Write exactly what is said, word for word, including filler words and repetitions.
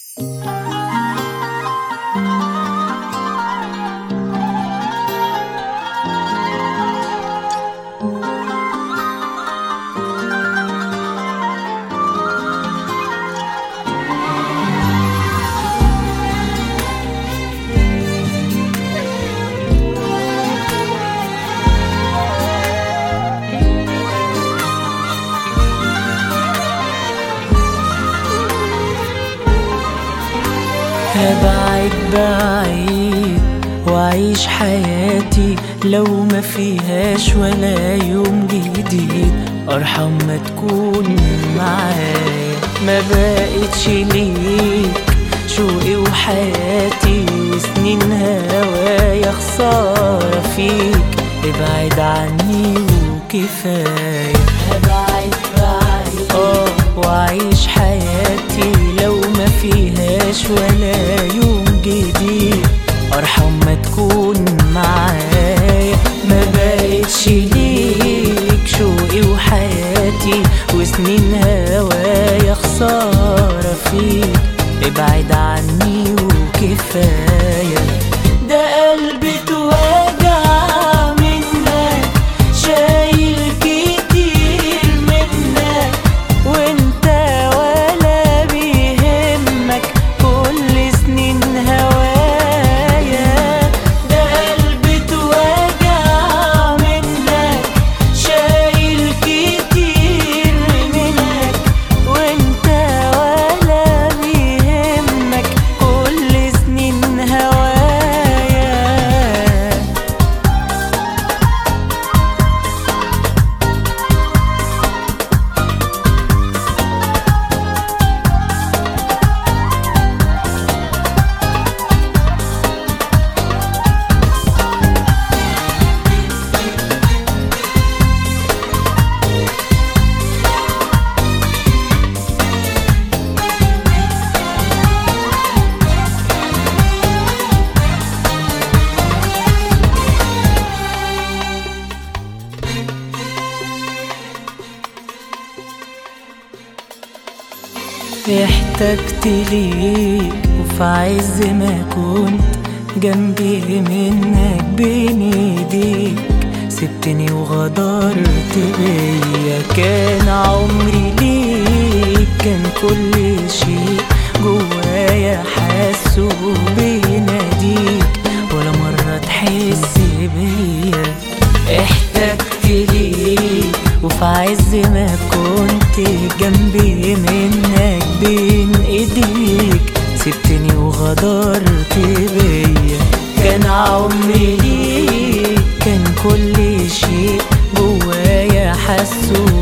هبعد بعيد وأعيش حياتي لو ما فيهاش ولا يوم جديد، أرحم ما تكون معايا. ما بقتش ليك شوقي وحياتي وسنين هوايا خسارة فيك، ابعد عني وكفاية. هبعد بعيد اه وأعيش حياتي لو ما فيهاش ولا يوم جديد، أرحم ما تكون معايا. ما بقتش ليك شوقي وحياتي وسنين هوايا خسارة فيك، ابعد عني وكفاية. ده قلبي اتوجع منك، شايل كتير منك، وانت ولا بيهمك كل سنين هوايا. ده قلبي اتوجع منك، شايل كتير منك، وانت ولا بيهمك كل سنين هوايا. احتجت ليك وفي عز ما كنت جنبي منك بين ايديك، سبتني وغدرت بيا. كان عمري ليك، كان كل شيء جوايا حاسه بيناديك، ولا مرة تحس بيا. احتجت ليك وفي عز ما كنت جنبي منك بين ايديك، سبتني وغدرت بيا. كان عمري ليك، كان كل شيء جوايا حاسه